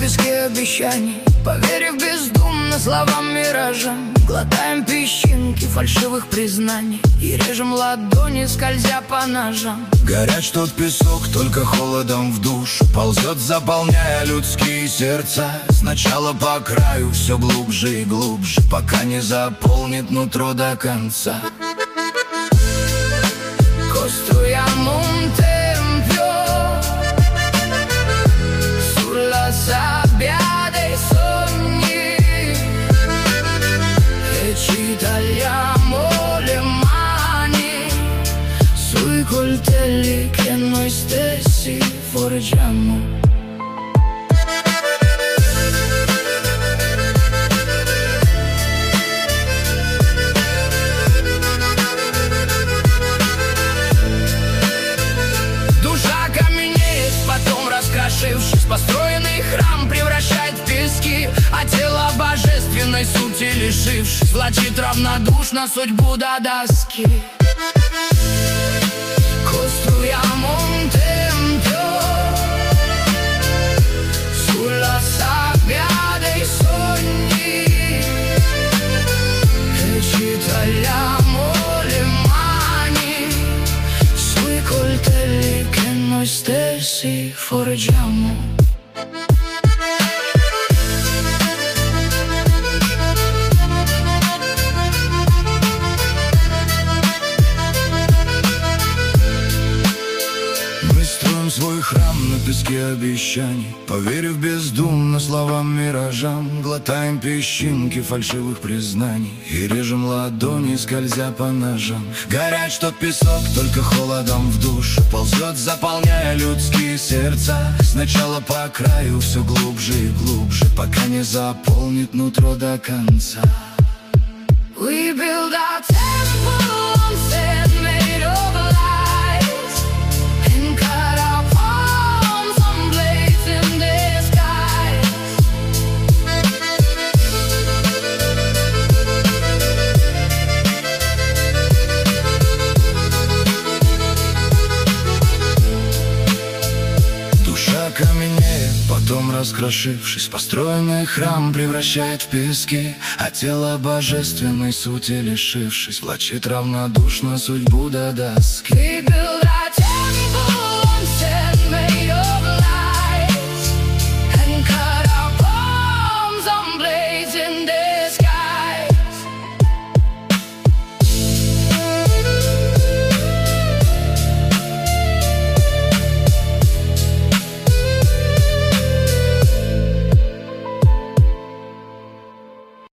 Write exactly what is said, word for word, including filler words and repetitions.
песке обещаний, поверив бездумно словам миражам. Глотаем песчинки фальшивых признаний и режем ладони, скользя по ножам. Горяч тот песок, только холодом в душу ползет, заполняя людские сердца. Сначала по краю, все глубже и глубже, пока не заполнит нутро до конца. Costruiamo un tempio sulla sabbia dei sogni e ci tagliamo le mani sui coltelli che noi stessi forgiamo. Построенный храм превращает в пески, а тело божественной сути лишившись, влачит равнодушно судьбу до доски. Costruiamo un tempio sulla sabbia dei sogni e ci tagliamo le mani sui coltelli che noi stessi forgiamo. Свой храм на песке обещаний, поверив бездумно словам миражам. Глотаем песчинки фальшивых признаний и режем ладони, скользя по ножам. Горяч тот песок, только холодом в душу ползет, заполняя людские сердца. Сначала по краю, все глубже и глубже, пока не заполнит нутро до конца. We build our temple on sand made of lies and cut our palms on blades in disguise. Душа каменеет, потом раскрошившись, построенный храм превращает в пески, а тело божественной сути лишившись, влачит равнодушно судьбу до доски. We build our